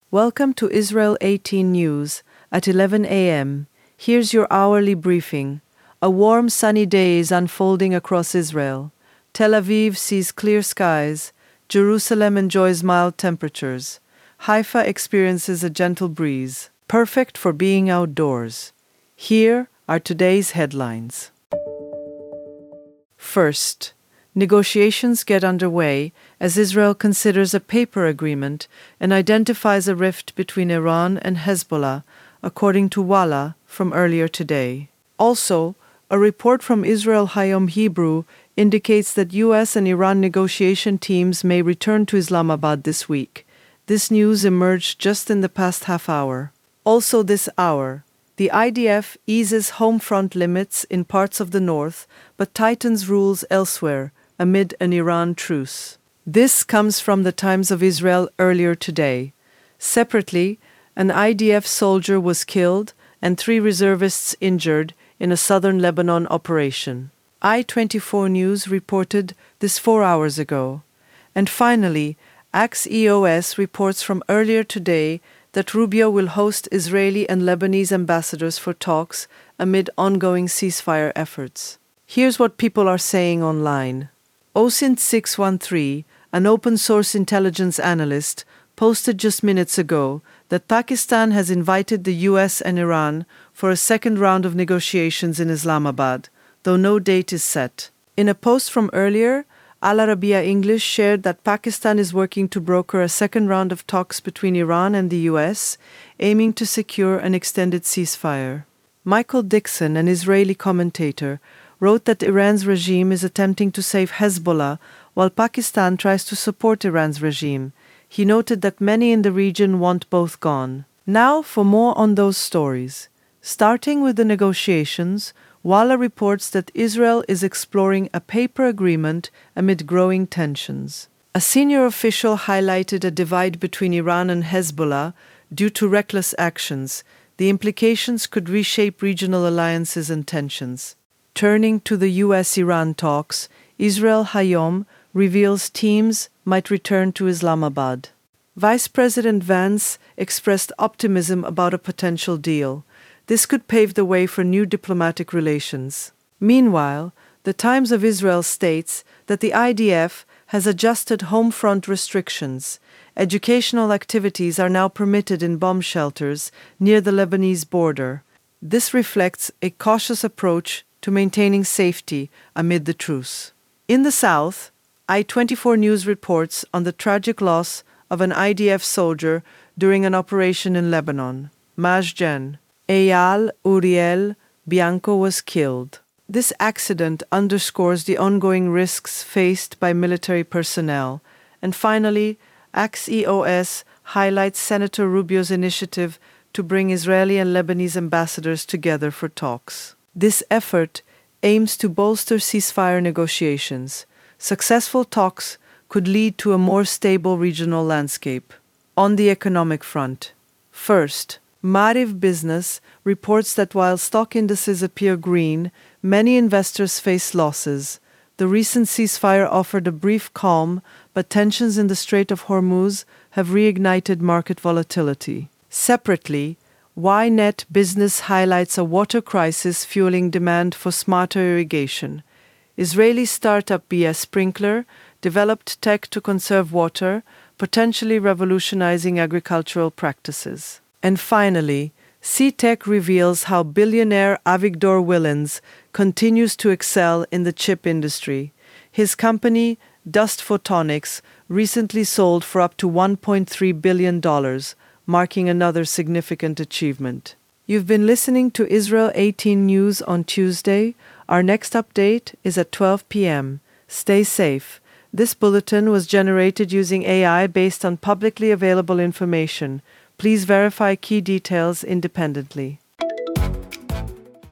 Welcome to Israel 18 News at 11 a.m. Here's your hourly briefing. A warm, sunny day is unfolding across Israel. Tel Aviv sees clear skies. Jerusalem enjoys mild temperatures. Haifa experiences a gentle breeze, perfect for being outdoors. Here are today's headlines. First, negotiations get underway as Israel considers a paper agreement and identifies a rift between Iran and Hezbollah, according to Walla from earlier today. Also, a report from Israel Hayom Hebrew indicates that U.S. and Iran negotiation teams may return to Islamabad this week. This news emerged just in the past half hour. Also this hour, the IDF eases home front limits in parts of the north, but tightens rules elsewhere amid an Iran truce. This comes from the Times of Israel earlier today. Separately, an IDF soldier was killed and 3 reservists injured in a southern Lebanon operation. I-24 News reported this 4 hours ago. And finally, Axios reports from earlier today that Rubio will host Israeli and Lebanese ambassadors for talks amid ongoing ceasefire efforts. Here's what people are saying online. OSINT613, an open-source intelligence analyst, posted just minutes ago that Pakistan has invited the US and Iran for a second round of negotiations in Islamabad, though no date is set. In a post from earlier, Al Arabiya English shared that Pakistan is working to broker a second round of talks between Iran and the US, aiming to secure an extended ceasefire. Michael Dixon, an Israeli commentator, wrote that Iran's regime is attempting to save Hezbollah while Pakistan tries to support Iran's regime. He noted that many in the region want both gone. Now for more on those stories. Starting with the negotiations, Walla reports that Israel is exploring a paper agreement amid growing tensions. A senior official highlighted a divide between Iran and Hezbollah due to reckless actions. The implications could reshape regional alliances and tensions. Turning to the US-Iran talks, Israel Hayom reveals teams might return to Islamabad. Vice President Vance expressed optimism about a potential deal. This could pave the way for new diplomatic relations. Meanwhile, the Times of Israel states that the IDF has adjusted home front restrictions. Educational activities are now permitted in bomb shelters near the Lebanese border. This reflects a cautious approach to maintaining safety amid the truce. In the south, I-24 News reports on the tragic loss of an IDF soldier during an operation in Lebanon. Majden, Eyal Uriel Bianco was killed. This accident underscores the ongoing risks faced by military personnel. And finally, Axios highlights Senator Rubio's initiative to bring Israeli and Lebanese ambassadors together for talks. This effort aims to bolster ceasefire negotiations. Successful talks could lead to a more stable regional landscape. On the economic front, first, Maariv Business reports that while stock indices appear green, many investors face losses. The recent ceasefire offered a brief calm, but tensions in the Strait of Hormuz have reignited market volatility. Separately, Ynet Business highlights a water crisis fueling demand for smarter irrigation. Israeli startup BS Sprinkler developed tech to conserve water, potentially revolutionizing agricultural practices. And finally, CTech reveals how billionaire Avigdor Willens continues to excel in the chip industry. His company, Dust Photonics, recently sold for up to $1.3 billion, marking another significant achievement. You've been listening to Israel 18 News on Tuesday. Our next update is at 12 p.m. Stay safe. This bulletin was generated using AI based on publicly available information. Please verify key details independently.